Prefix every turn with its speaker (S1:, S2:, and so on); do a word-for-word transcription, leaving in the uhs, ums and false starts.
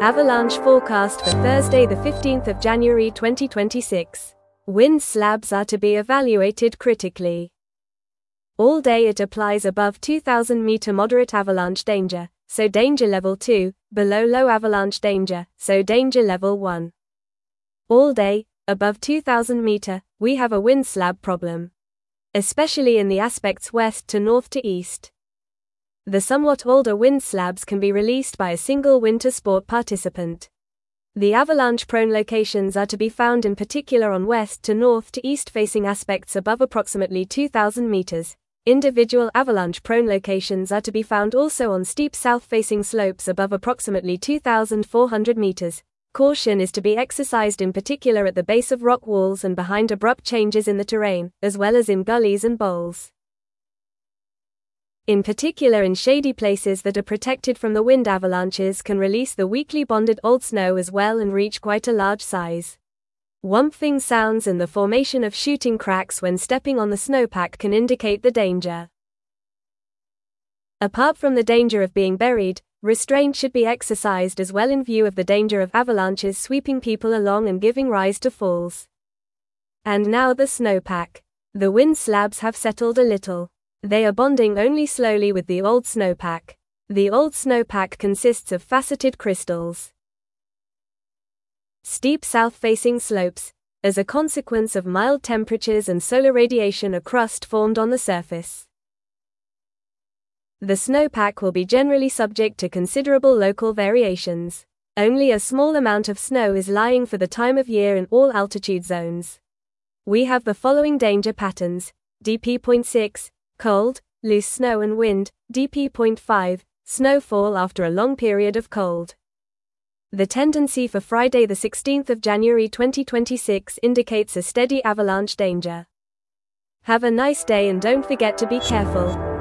S1: Avalanche forecast for Thursday the fifteenth of January twenty twenty-six. Wind slabs are to be evaluated critically. All day it applies above two thousand meter moderate avalanche danger, so danger level two, below low avalanche danger, so danger level one. All day, above two thousand meter, we have a wind slab problem, especially in the aspects west to north to east. The somewhat older wind slabs can be released by a single winter sport participant. The avalanche-prone locations are to be found in particular on west to north to east facing aspects above approximately two thousand meters. Individual avalanche-prone locations are to be found also on steep south-facing slopes above approximately two thousand four hundred meters. Caution is to be exercised in particular at the base of rock walls and behind abrupt changes in the terrain, as well as in gullies and bowls. In particular, in shady places that are protected from the wind, avalanches can release the weakly bonded old snow as well and reach quite a large size. Whumping sounds and the formation of shooting cracks when stepping on the snowpack can indicate the danger. Apart from the danger of being buried, restraint should be exercised as well in view of the danger of avalanches sweeping people along and giving rise to falls. And now the snowpack. The wind slabs have settled a little. They are bonding only slowly with the old snowpack. The old snowpack consists of faceted crystals. Steep south-facing slopes. As a consequence of mild temperatures and solar radiation, a crust formed on the surface. The snowpack will be generally subject to considerable local variations. Only a small amount of snow is lying for the time of year in all altitude zones. We have the following danger patterns: D P zero point six, cold, loose snow and wind; D P zero point five, snowfall after a long period of cold. The tendency for Friday the sixteenth of January twenty twenty-six indicates a steady avalanche danger. Have a nice day and don't forget to be careful.